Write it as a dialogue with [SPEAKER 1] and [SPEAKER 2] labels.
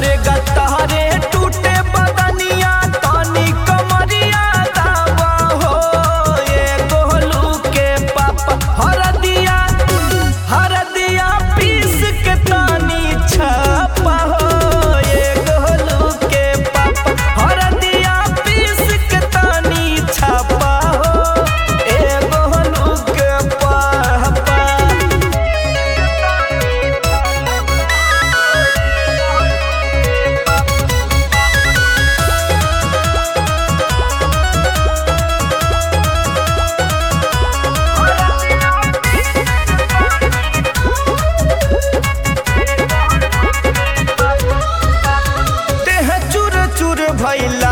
[SPEAKER 1] रे गत्तारे टूटे बदनिया तानी कमरिया दावा हो ये गोलू के पापा हरदिया पीस के तानी छापा हो ये गोलू के पापा हरदिया पीस के तानी छापा हो ये गोलू के पापा। देह चूर चूर भइल